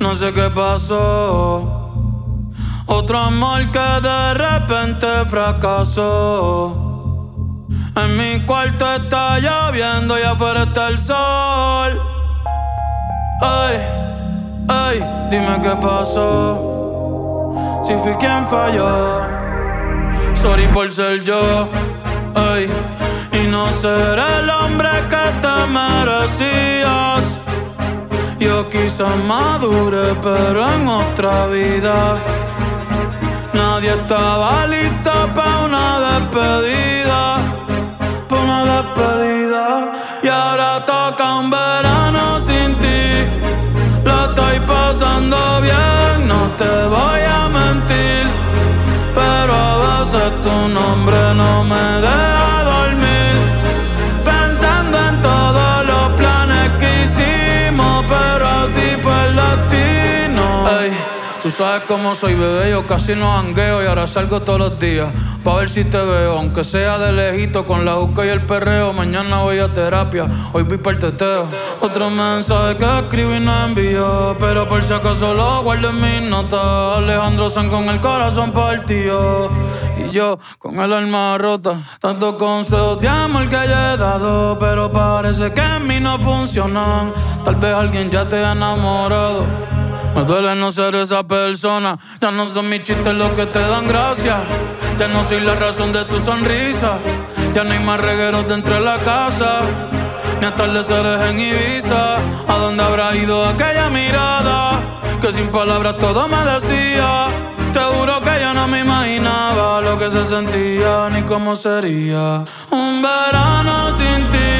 No sé qué pasó. Otro amor que de repente fracasó. En mi cuarto está lloviendo y afuera está el sol. Ay, ay, dime qué pasó. Si fui quien falló. Sorry por ser yo. Ay, y no ser el hombre que te merecías. Yo quizás madure, pero en otra vida. Nadie estaba listo para una despedida. Pa' una despedida. Y ahora toca un verano sin ti. Lo estoy pasando bien, no te voy a mentir. Pero a veces tu nombre no me deja dormir. Pensando en todos los planes que hicimos, pero así fue el destino. Ey, tú sabes cómo soy, bebé, yo casi no jangueo y ahora salgo todos los días pa' ver si te veo, aunque sea de lejito, con la juca y el perreo. Mañana voy a terapia, hoy voy para el teteo. Otro mensaje que escribí y no envió, pero por si acaso lo guardo en mis notas. Alejandro Sanz con el corazón partido y yo con el alma rota. Tantos consejos de amor que yo he dado, pero parece que en mí no funcionan. Tal vez alguien ya te ha enamorado. Me duele no ser esa persona. Ya no son mis chistes los que te dan gracia. Ya no soy la razón de tu sonrisa. Ya no hay más regueros dentro de la casa, ni atardeceres en Ibiza. ¿A dónde habrá ido aquella mirada que sin palabras todo me decía? Te juro que yo no me imaginaba lo que se sentía ni cómo sería un verano sin ti.